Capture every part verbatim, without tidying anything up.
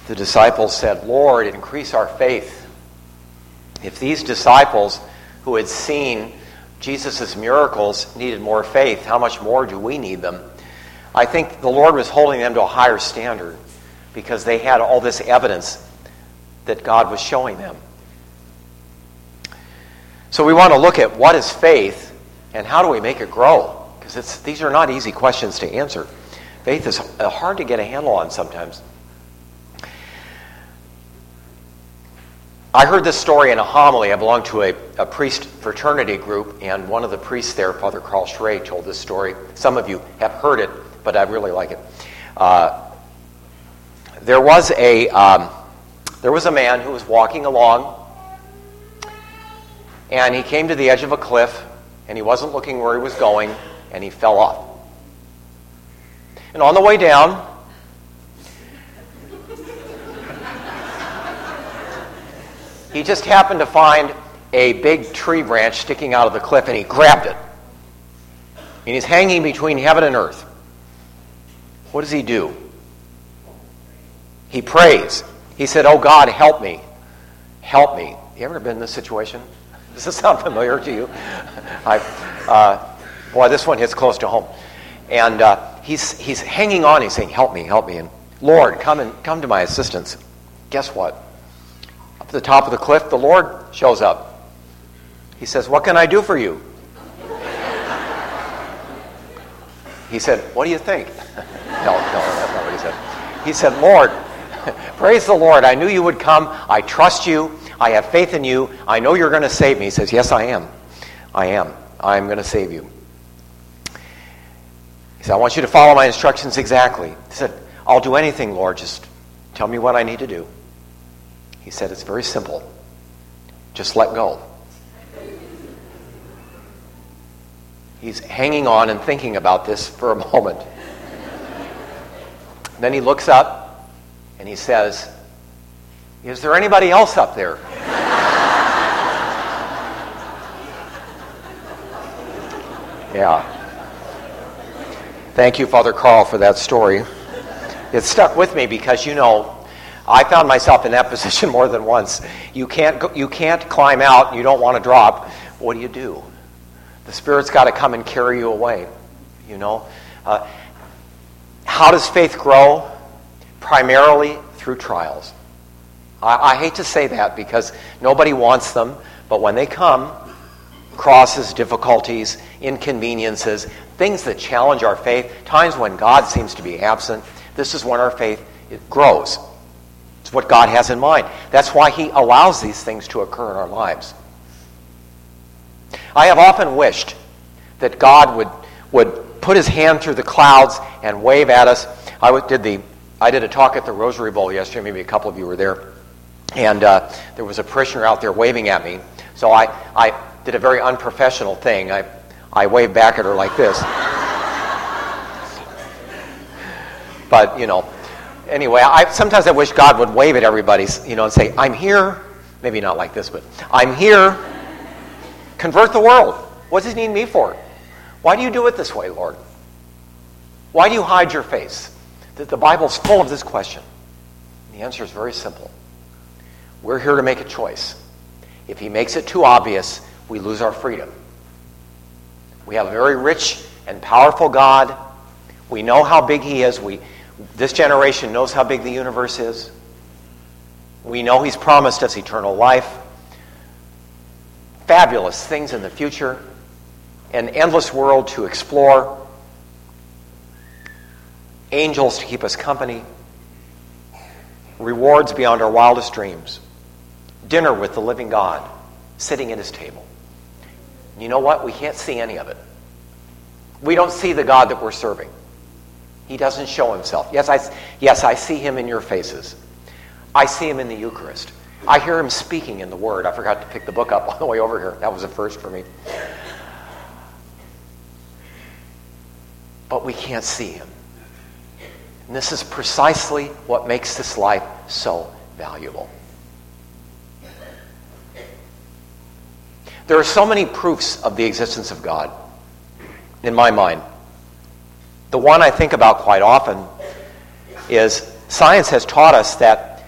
the disciples said, "Lord, increase our faith." If these disciples who had seen Jesus' miracles needed more faith, how much more do we need them? I think the Lord was holding them to a higher standard because they had all this evidence that God was showing them. So we want to look at what is faith and how do we make it grow? Because it's these are not easy questions to answer. Faith is hard to get a handle on sometimes. I heard this story in a homily. I belong to a, a priest fraternity group, and one of the priests there, Father Carl Schrey, told this story. Some of you have heard it, but I really like it. Uh, there was a um, there was a man who was walking along, and he came to the edge of a cliff, and he wasn't looking where he was going, and he fell off. And on the way down, he just happened to find a big tree branch sticking out of the cliff, and he grabbed it. And he's hanging between heaven and earth. What does he do? He prays. He said, "Oh God, help me. Help me." You ever been in this situation? Does this sound familiar to you? I, uh, boy, this one hits close to home. And uh, he's he's hanging on. He's saying, "Help me, help me." And Lord, come and come to my assistance. Guess what? Up at the top of the cliff, the Lord shows up. He says, "What can I do for you?" He said, "What do you think?" no, no, that's not what he said. He said, "Lord, praise the Lord. I knew you would come. I trust you. I have faith in you. I know you're going to save me." He says, "Yes, I am. I am. I am going to save you." He said, "I want you to follow my instructions exactly." He said, "I'll do anything, Lord. Just tell me what I need to do." He said, "It's very simple. Just let go." He's hanging on and thinking about this for a moment. Then he looks up and he says, "Is there anybody else up there?" Yeah. Thank you, Father Carl, for that story. It stuck with me because, you know, I found myself in that position more than once. You can't go, you can't climb out and you don't want to drop. What do you do? The Spirit's got to come and carry you away, you know. Uh, how does faith grow? Primarily through trials. I, I hate to say that because nobody wants them, but when they come, crosses, difficulties, inconveniences, things that challenge our faith, times when God seems to be absent, this is when our faith it grows. It's what God has in mind. That's why He allows these things to occur in our lives. I have often wished that God would would put His hand through the clouds and wave at us. I did the I did a talk at the Rosary Bowl yesterday. Maybe a couple of you were there, and uh, there was a parishioner out there waving at me. So I I did a very unprofessional thing. I I waved back at her like this. But you know. Anyway, I, sometimes I wish God would wave at everybody, you know, and say, "I'm here." Maybe not like this, but "I'm here. Convert the world. What does He need me for? Why do you do it this way, Lord? Why do you hide your face?" The, the Bible's full of this question. The answer is very simple. We're here to make a choice. If He makes it too obvious, we lose our freedom. We have a very rich and powerful God. We know how big He is. We This generation knows how big the universe is. We know He's promised us eternal life, fabulous things in the future, an endless world to explore, angels to keep us company, rewards beyond our wildest dreams, dinner with the living God, sitting at His table. You know what? We can't see any of it. We don't see the God that we're serving. He doesn't show Himself. Yes, I, yes, I see Him in your faces. I see Him in the Eucharist. I hear Him speaking in the Word. I forgot to pick the book up on the way over here. That was a first for me. But we can't see Him. And this is precisely what makes this life so valuable. There are so many proofs of the existence of God in my mind. The one I think about quite often is science has taught us that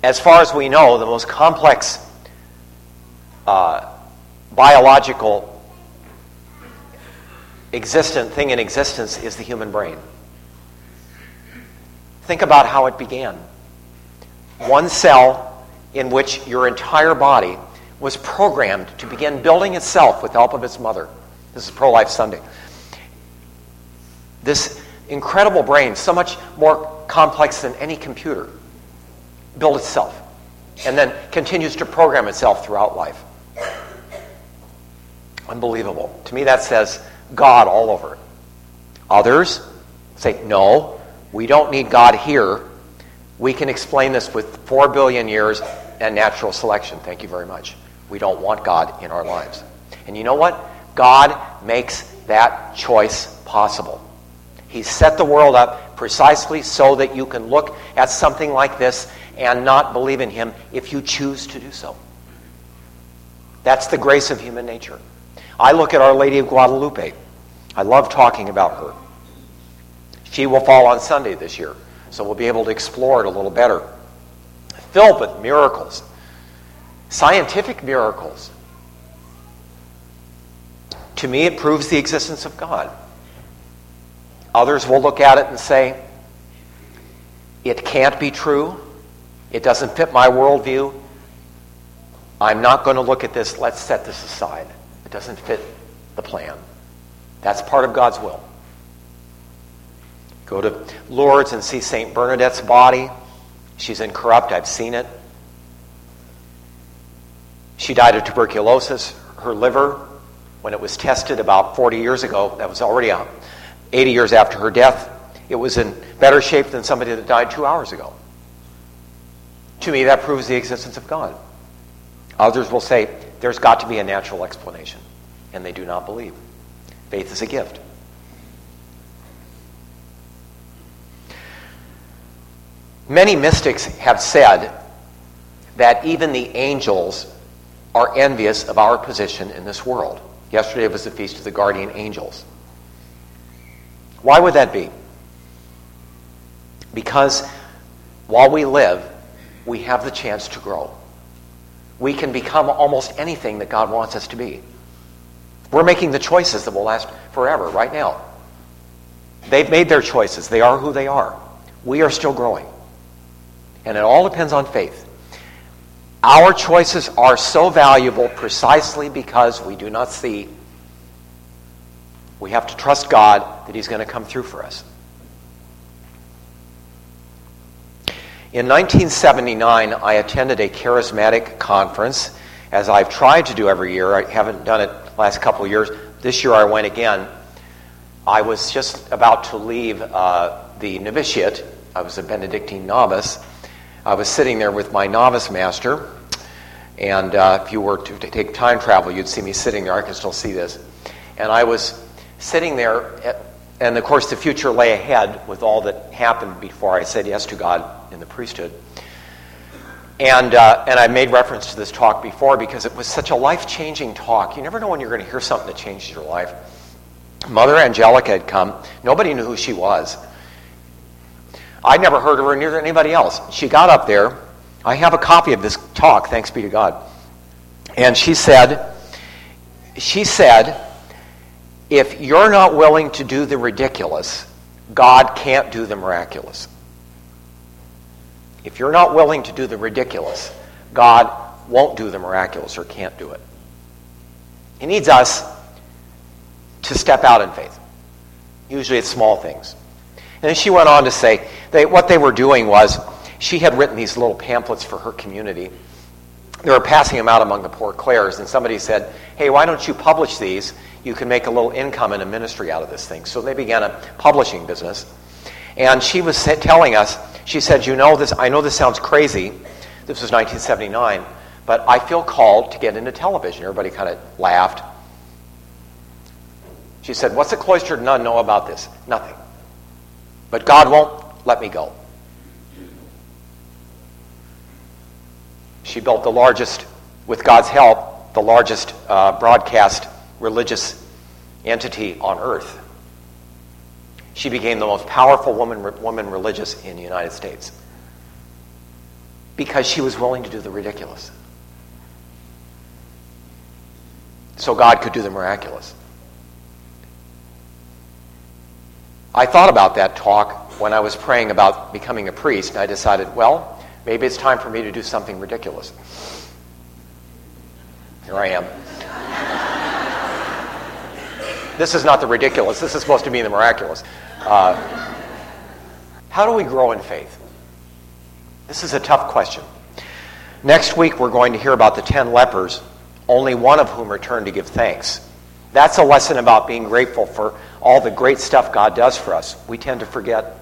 as far as we know, the most complex uh, biological existent thing in existence is the human brain. Think about how it began. One cell in which your entire body was programmed to begin building itself with the help of its mother. This is Pro-Life Sunday. This incredible brain, so much more complex than any computer, built itself and then continues to program itself throughout life. Unbelievable. To me, that says God all over it. Others say, no, we don't need God here. We can explain this with four billion years and natural selection. Thank you very much. We don't want God in our lives. And you know what? God makes that choice possible. He set the world up precisely so that you can look at something like this and not believe in him if you choose to do so. That's the grace of human nature. I look at Our Lady of Guadalupe. I love talking about her. She will fall on Sunday this year, so we'll be able to explore it a little better. Filled with miracles, scientific miracles. To me, it proves the existence of God. Others will look at it and say, it can't be true. It doesn't fit my worldview. I'm not going to look at this. Let's set this aside. It doesn't fit the plan. That's part of God's will. Go to Lourdes and see Saint Bernadette's body. She's incorrupt. I've seen it. She died of tuberculosis. Her liver, when it was tested about forty years ago, that was already eighty years after her death, it was in better shape than somebody that died two hours ago. To me, that proves the existence of God. Others will say, there's got to be a natural explanation, and they do not believe. Faith is a gift. Many mystics have said that even the angels are envious of our position in this world. Yesterday was the Feast of the Guardian Angels. Why would that be? Because while we live, we have the chance to grow. We can become almost anything that God wants us to be. We're making the choices that will last forever right now. They've made their choices. They are who they are. We are still growing. And it all depends on faith. Our choices are so valuable precisely because we do not see. We have to trust God that he's going to come through for us. In nineteen seventy-nine, I attended a charismatic conference, as I've tried to do every year. I haven't done it the last couple of years. This year I went again. I was just about to leave uh, the novitiate. I was a Benedictine novice. I was sitting there with my novice master, and uh, if you were to take time travel, you'd see me sitting there. I can still see this. And I was sitting there, at, and of course the future lay ahead with all that happened before I said yes to God in the priesthood. And uh, and I made reference to this talk before because it was such a life-changing talk. You never know when you're going to hear something that changes your life. Mother Angelica had come. Nobody knew who she was. I'd never heard of her, neither anybody else. She got up there. I have a copy of this talk, thanks be to God. And she said, she said, if you're not willing to do the ridiculous, God can't do the miraculous. If you're not willing to do the ridiculous, God won't do the miraculous or can't do it. He needs us to step out in faith. Usually it's small things. And then she went on to say, they, what they were doing was, she had written these little pamphlets for her community. They were passing them out among the poor Clares, and somebody said, hey, why don't you publish these? You can make a little income and a ministry out of this thing. So they began a publishing business. And she was telling us, she said, you know, this. I know this sounds crazy. This was nineteen seventy-nine, but I feel called to get into television. Everybody kind of laughed. She said, what's a cloistered nun know about this? Nothing. But God won't let me go. She built the largest, with God's help, the largest uh, broadcast religious entity on earth. She became the most powerful woman, woman religious in the United States. Because she was willing to do the ridiculous. So God could do the miraculous. I thought about that talk when I was praying about becoming a priest, and I decided, well, maybe it's time for me to do something ridiculous. Here I am. This is not the ridiculous. This is supposed to be the miraculous. Uh, how do we grow in faith? This is a tough question. Next week, we're going to hear about the ten lepers, only one of whom returned to give thanks. That's a lesson about being grateful for all the great stuff God does for us. We tend to forget.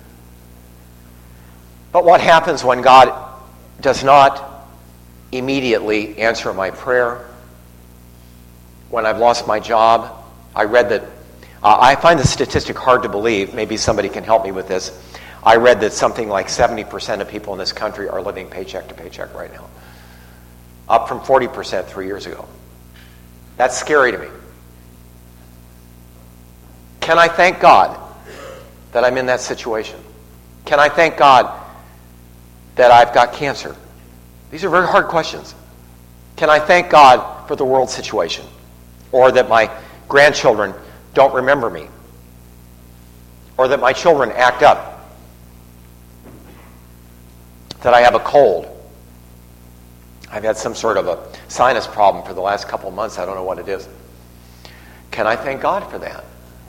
But what happens when God does not immediately answer my prayer? When I've lost my job? I read that, uh, I find the statistic hard to believe. Maybe somebody can help me with this. I read that something like seventy percent of people in this country are living paycheck to paycheck right now. Up from forty percent three years ago. That's scary to me. Can I thank God that I'm in that situation? Can I thank God that I've got cancer? These are very hard questions. Can I thank God for the world situation? Or that my grandchildren don't remember me? Or that my children act up? That I have a cold? I've had some sort of a sinus problem for the last couple of months. I don't know what it is. Can I thank God for that?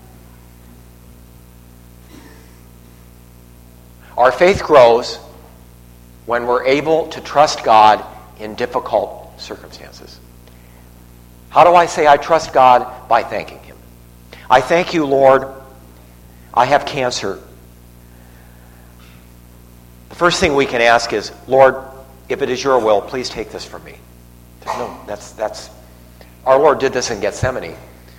Our faith grows when we're able to trust God in difficult circumstances. How do I say I trust God? By thanking Him. I thank you, Lord. I have cancer. The first thing we can ask is, Lord, if it is your will, please take this from me. There's no, that's, that's, our Lord did this in Gethsemane.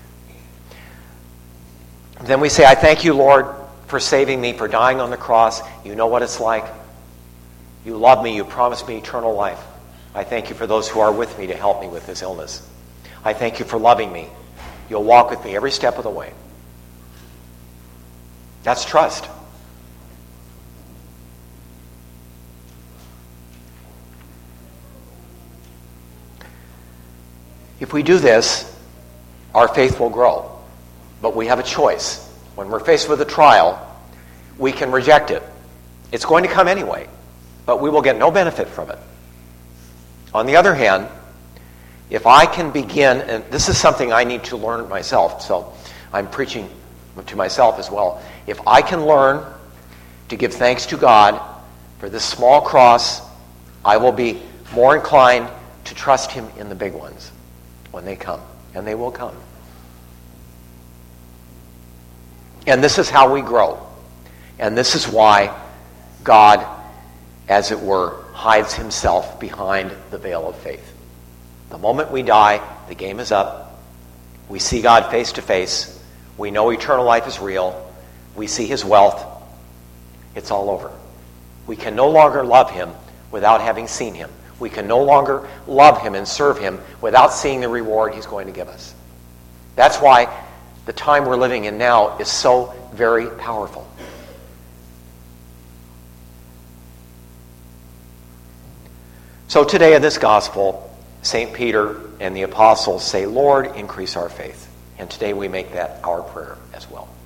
Then we say, I thank you, Lord, for saving me, for dying on the cross. You know what it's like. You love me. You promised me eternal life. I thank you for those who are with me to help me with this illness. I thank you for loving me. You'll walk with me every step of the way. That's trust. If we do this, our faith will grow. But we have a choice. When we're faced with a trial, we can reject it. It's going to come anyway, but we will get no benefit from it. On the other hand, if I can begin, and this is something I need to learn myself, so I'm preaching to myself as well. If I can learn to give thanks to God for this small cross, I will be more inclined to trust Him in the big ones when they come, and they will come. And this is how we grow. And this is why God, as it were, hides Himself behind the veil of faith. The moment we die, the game is up. We see God face to face. We know eternal life is real. We see His wealth. It's all over. We can no longer love Him without having seen Him. We can no longer love Him and serve Him without seeing the reward He's going to give us. That's why the time we're living in now is so very powerful. So today in this gospel, Saint Peter and the apostles say, Lord, increase our faith. And today we make that our prayer as well.